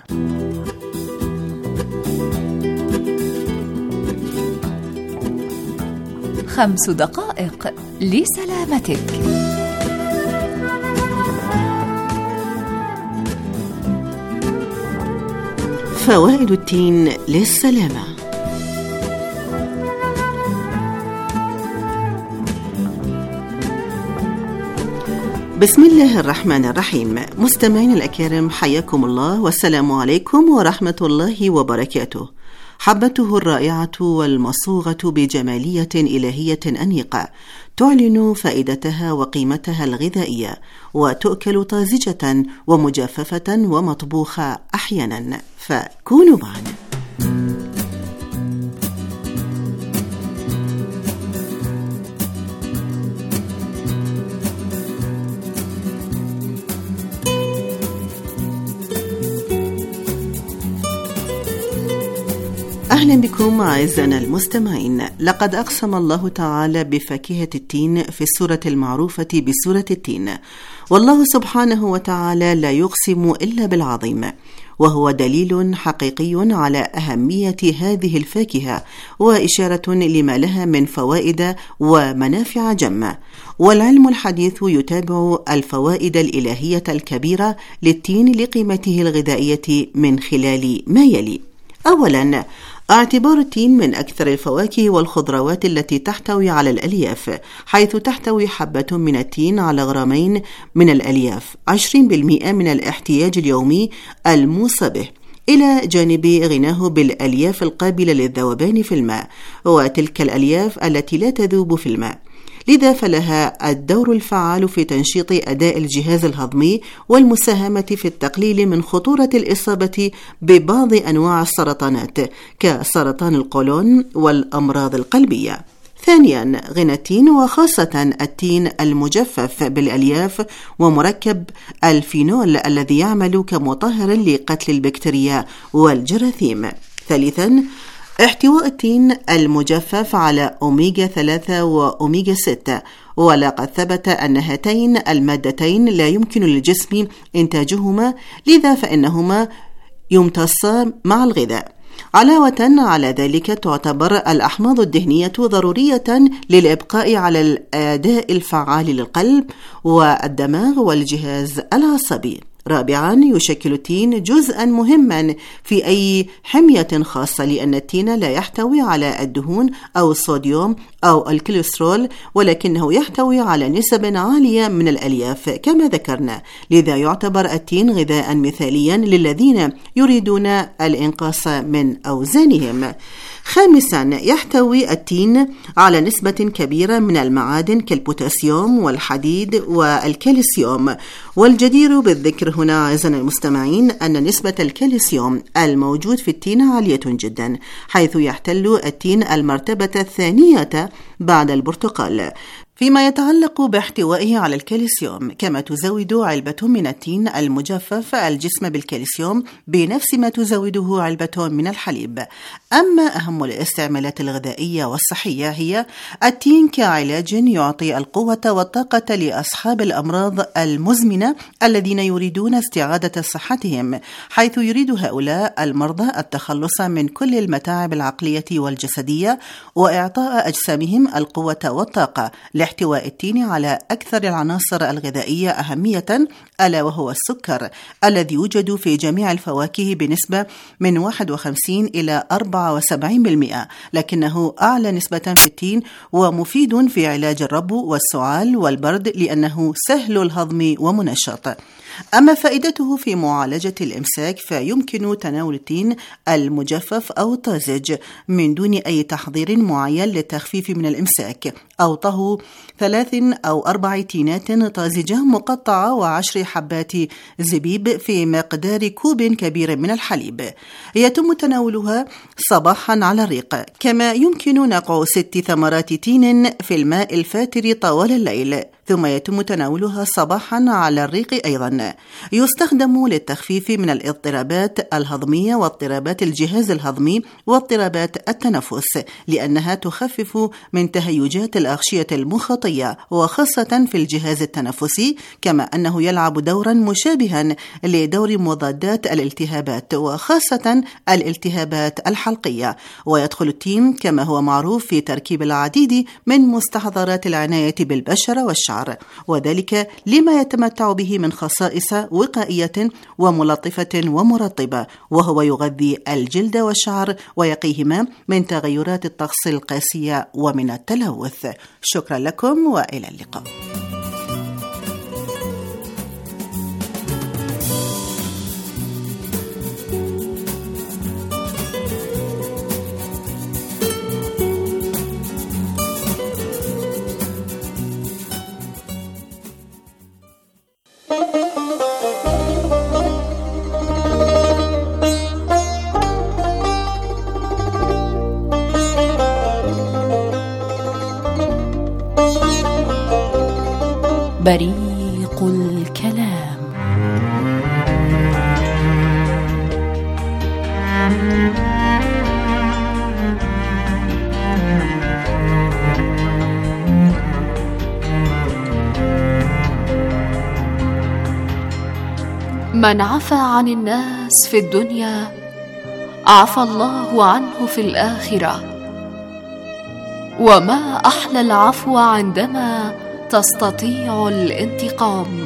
خمس دقائق لسلامتك. فوائد التين للسلامة. بسم الله الرحمن الرحيم. مستمعين الأكارم، حياكم الله والسلام عليكم ورحمة الله وبركاته. حبته الرائعة والمصوغة بجمالية إلهية أنيقة تعلن فائدتها وقيمتها الغذائية، وتؤكل طازجة ومجففة ومطبوخة أحيانا، فكونوا معنا. أهلا بكم أعزائنا المستمعين. لقد أقسم الله تعالى بفاكهة التين في السورة المعروفة بسورة التين، والله سبحانه وتعالى لا يقسم إلا بالعظيم، وهو دليل حقيقي على أهمية هذه الفاكهة وإشارة لما لها من فوائد ومنافع جمة. والعلم الحديث يتابع الفوائد الإلهية الكبيرة للتين لقيمته الغذائية من خلال ما يلي. أولاً، اعتبار التين من أكثر الفواكه والخضروات التي تحتوي على الألياف، حيث تحتوي حبة من التين على غرامين من الألياف، عشرين بالمئة من الاحتياج اليومي الموصى به، إلى جانب غناه بالألياف القابلة للذوبان في الماء، وتلك الألياف التي لا تذوب في الماء. لذا فلها الدور الفعال في تنشيط أداء الجهاز الهضمي والمساهمة في التقليل من خطورة الإصابة ببعض أنواع السرطانات كسرطان القولون والأمراض القلبية. ثانيا، غنى التين وخاصة التين المجفف بالألياف ومركب الفينول الذي يعمل كمطهر لقتل البكتيريا والجراثيم. ثالثا، احتواء التين المجفف على أوميجا ثلاثة وأوميجا ستة، ولقد ثبت أن هاتين المادتين لا يمكن للجسم إنتاجهما، لذا فإنهما يمتصان مع الغذاء. علاوة على ذلك تعتبر الأحماض الدهنية ضرورية للإبقاء على الأداء الفعال للقلب والدماغ والجهاز العصبي. رابعا، يشكل التين جزءا مهما في أي حمية خاصة، لأن التين لا يحتوي على الدهون أو الصوديوم أو الكوليسترول، ولكنه يحتوي على نسب عالية من الألياف كما ذكرنا، لذا يعتبر التين غذاء مثاليا للذين يريدون الإنقاص من أوزانهم. خامسا، يحتوي التين على نسبة كبيرة من المعادن كالبوتاسيوم والحديد والكالسيوم. والجدير بالذكر هنا أعزائنا المستمعين أن نسبة الكالسيوم الموجود في التين عالية جدا، حيث يحتل التين المرتبة الثانية بعد البرتقال. فيما يتعلق باحتوائه على الكالسيوم، كما تزود علبة من التين المجفف الجسم بالكالسيوم بنفس ما تزوده علبة من الحليب. أما أهم الاستعمالات الغذائية والصحية هي التين كعلاج يعطي القوة والطاقة لأصحاب الأمراض المزمنة الذين يريدون استعادة صحتهم، حيث يريد هؤلاء المرضى التخلص من كل المتاعب العقلية والجسدية وإعطاء أجسامهم القوة والطاقة، لاحتواء التين على أكثر العناصر الغذائية أهمية، ألا وهو السكر الذي يوجد في جميع الفواكه بنسبة من واحد وخمسين إلى أربعة وسبعين بالمئة، لكنه أعلى نسبة في التين ومفيد في علاج الربو والسعال والبرد لأنه سهل الهضم ومنشط. أما فائدته في معالجة الإمساك فيمكن تناول التين المجفف أو الطازج من دون أي تحضير معين للتخفيف من الإمساك، أو طهو ثلاث أو أربع تينات طازجة مقطعة وعشر حبات زبيب في مقدار كوب كبير من الحليب. يتم تناولها صباحا على الريق، كما يمكن نقع ست ثمرات تين في الماء الفاتر طوال الليل، ثم يتم تناولها صباحا على الريق أيضا. يستخدم للتخفيف من الاضطرابات الهضمية واضطرابات الجهاز الهضمي واضطرابات التنفس، لأنها تخفف من تهيجات الأغشية المخاطية وخاصة في الجهاز التنفسي، كما أنه يلعب دورا مشابها لدور مضادات الالتهابات وخاصة الالتهابات الحلقية. ويدخل التين كما هو معروف في تركيب العديد من مستحضرات العناية بالبشرة والشعر، وذلك لما يتمتع به من خصائص وقائية وملطفة ومرطبة، وهو يغذي الجلد والشعر ويقيهما من تغيرات الطقس القاسية ومن التلوث. شكرا لكم وإلى اللقاء. بريق الكلام. من عفى عن الناس في الدنيا عفى الله عنه في الآخرة، وما أحلى العفو عندما تستطيع الانتقام.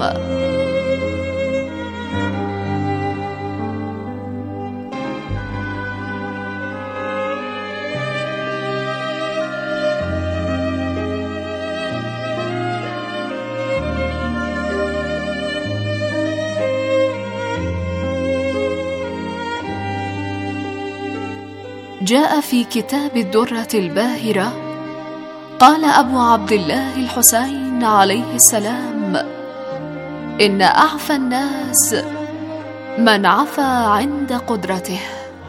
جاء في كتاب الدرة الباهرة قال أبو عبد الله الحسين عليه السلام: إن أعفى الناس من عفى عند قدرته.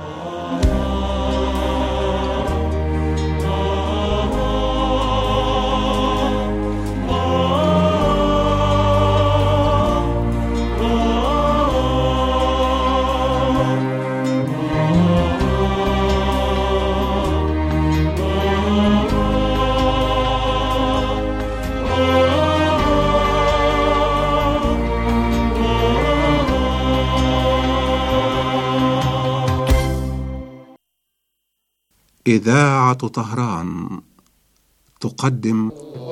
إذاعة طهران تقدم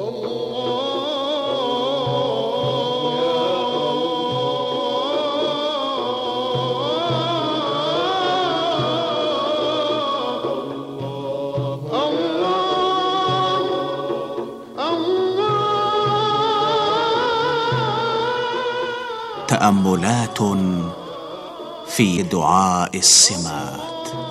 تأملات في دعاء السمات.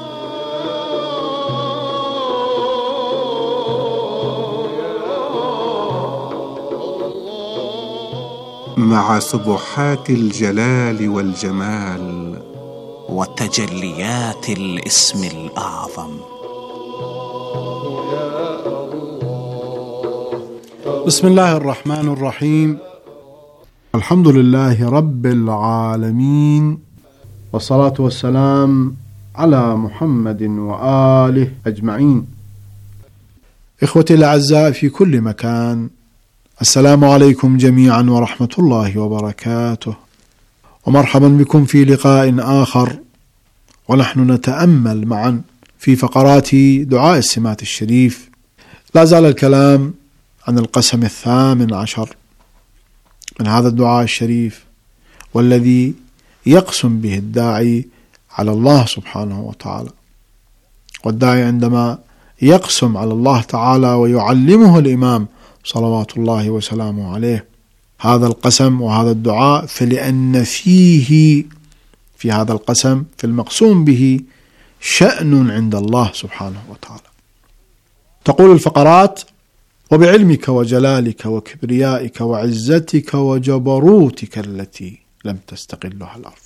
مع سبحات الجلال والجمال وتجليات الاسم الأعظم. بسم الله الرحمن الرحيم. الحمد لله رب العالمين، والصلاة والسلام على محمد وآله أجمعين. إخوتي الأعزاء في كل مكان، السلام عليكم جميعا ورحمة الله وبركاته، ومرحبا بكم في لقاء آخر، ونحن نتأمل معا في فقرات دعاء السمات الشريف. لا زال الكلام عن القسم الثامن عشر من هذا الدعاء الشريف، والذي يقسم به الداعي على الله سبحانه وتعالى. والداعي عندما يقسم على الله تعالى ويعلمه الإمام صلوات الله وسلامه عليه هذا القسم وهذا الدعاء، فلأن فيه في هذا القسم في المقسوم به شأن عند الله سبحانه وتعالى. تقول الفقرات: وبعلمك وجلالك وكبريائك وعزتك وجبروتك التي لم تستقلها الأرض.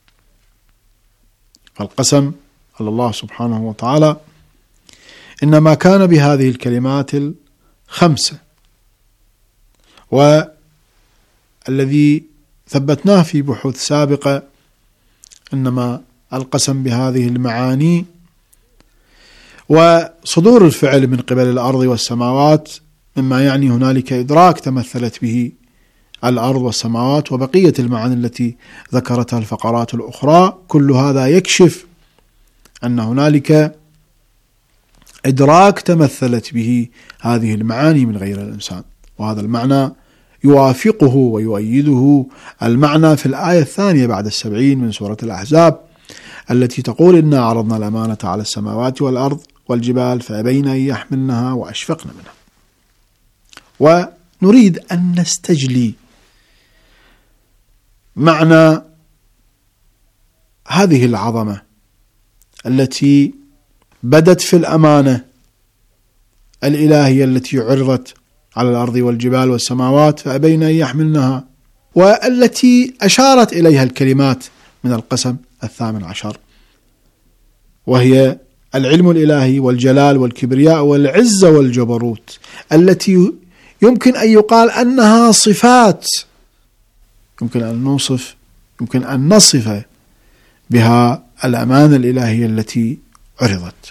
فالقسم على الله سبحانه وتعالى إنما كان بهذه الكلمات الخمسة، والذي ثبتناه في بحوث سابقة إنما القسم بهذه المعاني، وصدور الفعل من قبل الأرض والسماوات مما يعني هنالك إدراك تمثلت به الأرض والسماوات، وبقية المعاني التي ذكرتها الفقرات الأخرى. كل هذا يكشف أن هنالك إدراك تمثلت به هذه المعاني من غير الإنسان، وهذا المعنى يوافقه ويؤيده المعنى في الآية الثانية بعد السبعين من سورة الأحزاب، التي تقول: إنا عرضنا الأمانة على السماوات والأرض والجبال فأبين أن يحملنها وأشفقن منها. ونريد أن نستجلي معنى هذه العظمة التي بدت في الأمانة الإلهية التي عرضت على الأرض والجبال والسماوات فأبين أن يحملنها، والتي أشارت إليها الكلمات من القسم الثامن عشر، وهي العلم الإلهي والجلال والكبرياء والعزة والجبروت، التي يمكن أن يقال أنها صفات يمكن أن نوصف يمكن أن نصف بها الأمانة الإلهية التي عرضت.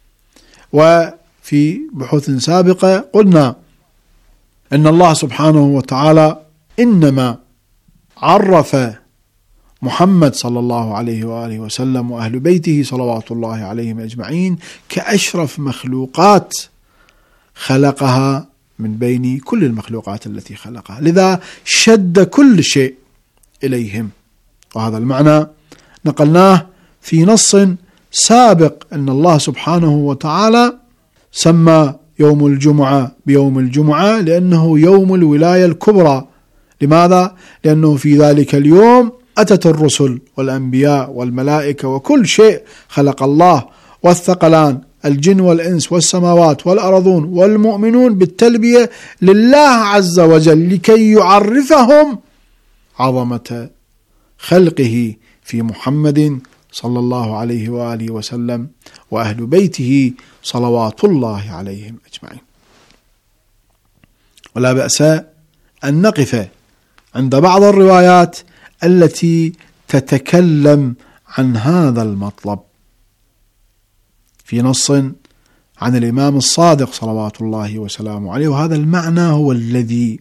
وفي بحوث سابقة قلنا أن الله سبحانه وتعالى إنما عرف محمد صلى الله عليه وآله وسلم وأهل بيته صلوات الله عليهم أجمعين كأشرف مخلوقات خلقها من بين كل المخلوقات التي خلقها، لذا شد كل شيء إليهم. وهذا المعنى نقلناه في نص سابق أن الله سبحانه وتعالى سمى يوم الجمعة بيوم الجمعة لأنه يوم الولاية الكبرى. لماذا؟ لأنه في ذلك اليوم أتت الرسل والأنبياء والملائكة وكل شيء خلق الله، والثقلان الجن والإنس والسماوات والأرضون والمؤمنون بالتلبية لله عز وجل لكي يعرفهم عظمة خلقه في محمد صلى الله عليه وآله وسلم وأهل بيته صلوات الله عليهم أجمعين. ولا بأس أن نقف عند بعض الروايات التي تتكلم عن هذا المطلب. في نص عن الإمام الصادق صلوات الله وسلامه عليه، وهذا المعنى هو الذي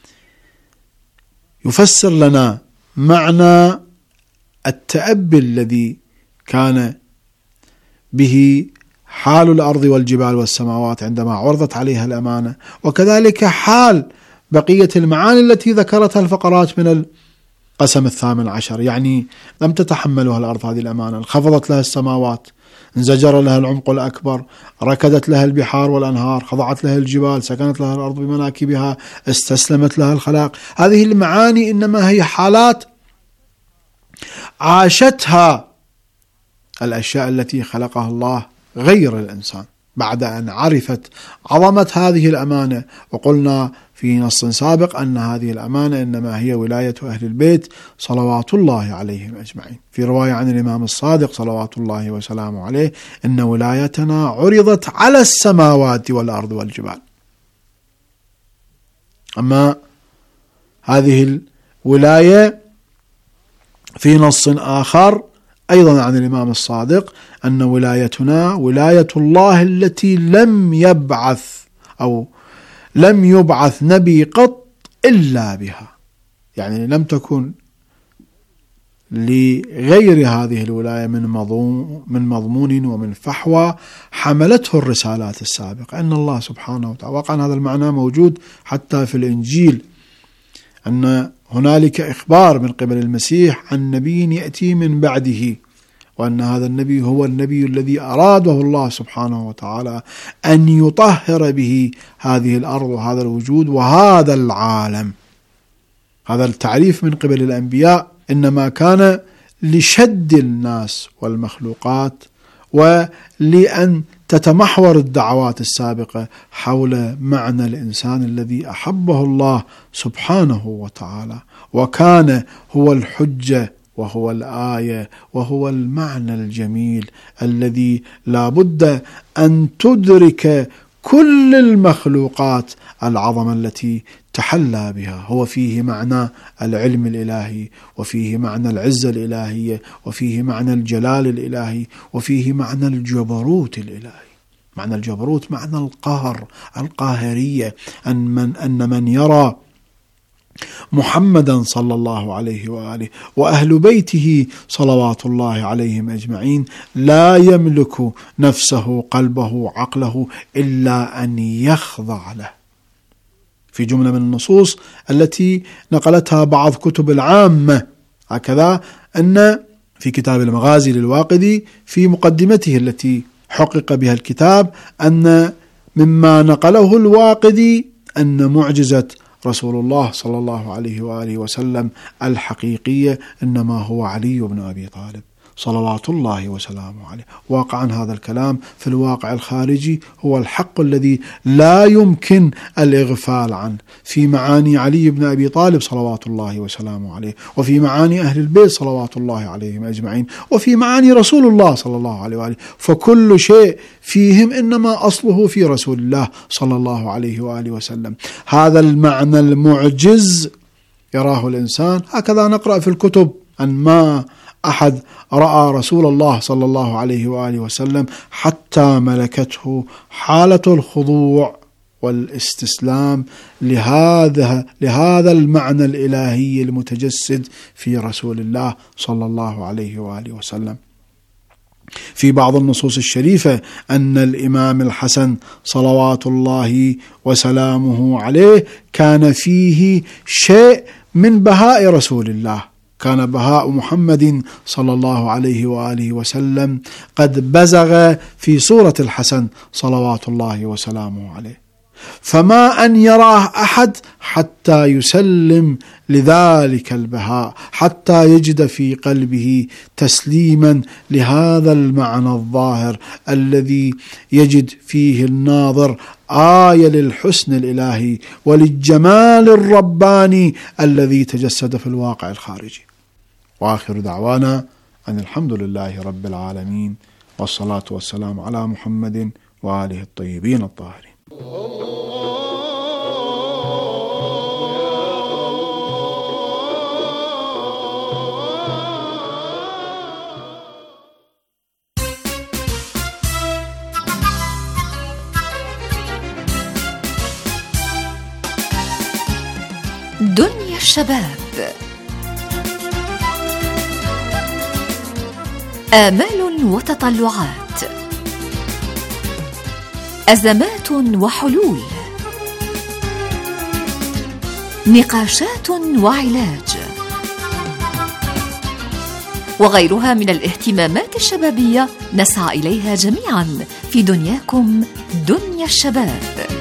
يفسر لنا معنى التأبي الذي كان به حال الأرض والجبال والسماوات عندما عرضت عليها الأمانة، وكذلك حال بقية المعاني التي ذكرتها الفقرات من القسم الثامن عشر. يعني لم تتحملها الأرض هذه الأمانة، انخفضت لها السماوات، انزجر لها العمق الأكبر، ركدت لها البحار والأنهار، خضعت لها الجبال، سكنت لها الأرض بمناكبها، استسلمت لها الخلائق. هذه المعاني إنما هي حالات عاشتها الأشياء التي خلقها الله غير الإنسان بعد أن عرفت عظمة هذه الأمانة. وقلنا في نص سابق أن هذه الأمانة إنما هي ولاية أهل البيت صلوات الله عليهم أجمعين. في رواية عن الإمام الصادق صلوات الله وسلامه عليه: إن ولايتنا عرضت على السماوات والأرض والجبال. أما هذه الولاية في نص آخر أيضا عن الإمام الصادق أن ولايتنا ولاية الله التي لم يبعث أو لم يبعث نبي قط إلا بها، يعني لم تكن لغير هذه الولاية من مضمون من مضمون ومن فحوى حملته الرسالات السابقة. أن الله سبحانه وتعالى، وقع هذا المعنى موجود حتى في الإنجيل، أن هنالك إخبار من قبل المسيح عن نبي يأتي من بعده، وأن هذا النبي هو النبي الذي أراده الله سبحانه وتعالى أن يطهر به هذه الأرض وهذا الوجود وهذا العالم. هذا التعريف من قبل الأنبياء إنما كان لشد الناس والمخلوقات ولأن تتمحور الدعوات السابقة حول معنى الإنسان الذي أحبه الله سبحانه وتعالى، وكان هو الحجة وهو الآية وهو المعنى الجميل الذي لا بد أن تدرك كل المخلوقات العظمة التي تحلى بها. هو فيه معنى العلم الإلهي، وفيه معنى العزة الإلهية، وفيه معنى الجلال الإلهي، وفيه معنى الجبروت الإلهي. معنى الجبروت معنى القهر، القاهرية، أن من, أن من يرى محمدا صلى الله عليه وآله وأهل بيته صلوات الله عليهم أجمعين لا يملك نفسه قلبه عقله إلا أن يخضع له. في جملة من النصوص التي نقلتها بعض كتب العامة هكذا، أن في كتاب المغازي للواقدي في مقدمته التي حقق بها الكتاب أن مما نقله الواقدي أن معجزة رسول الله صلى الله عليه وآله وسلم الحقيقية إنما هو علي بن أبي طالب صلوات الله وسلامه عليه. واقعا هذا الكلام في الواقع الخارجي هو الحق الذي لا يمكن الإغفال عنه، في معاني علي بن أبي طالب صلوات الله وسلامه عليه، وفي معاني أهل البيت صلوات الله عليهم أجمعين، وفي معاني رسول الله صلى الله عليه وآله. فكل شيء فيهم إنما أصله في رسول الله صلى الله عليه وآله وسلم. هذا المعنى المعجز يراه الإنسان، هكذا نقرأ في الكتب أن ما أحد رأى رسول الله صلى الله عليه وآله وسلم حتى ملكته حالة الخضوع والاستسلام لهذا لهذا المعنى الإلهي المتجسد في رسول الله صلى الله عليه وآله وسلم. في بعض النصوص الشريفة أن الإمام الحسن صلوات الله وسلامه عليه كان فيه شيء من بهاء رسول الله، كان بهاء محمد صلى الله عليه وآله وسلم قد بزغ في صورة الحسن صلوات الله وسلامه عليه، فما أن يراه أحد حتى يسلم لذلك البهاء، حتى يجد في قلبه تسليما لهذا المعنى الظاهر الذي يجد فيه الناظر آية للحسن الإلهي وللجمال الرباني الذي تجسد في الواقع الخارجي. وآخر دعوانا أن الحمد لله رب العالمين، والصلاة والسلام على محمد وآله الطيبين الطاهرين. دنيا الشباب، آمال وتطلعات، أزمات وحلول، نقاشات وعلاج، وغيرها من الاهتمامات الشبابية نسعى إليها جميعا في دنياكم دنيا الشباب.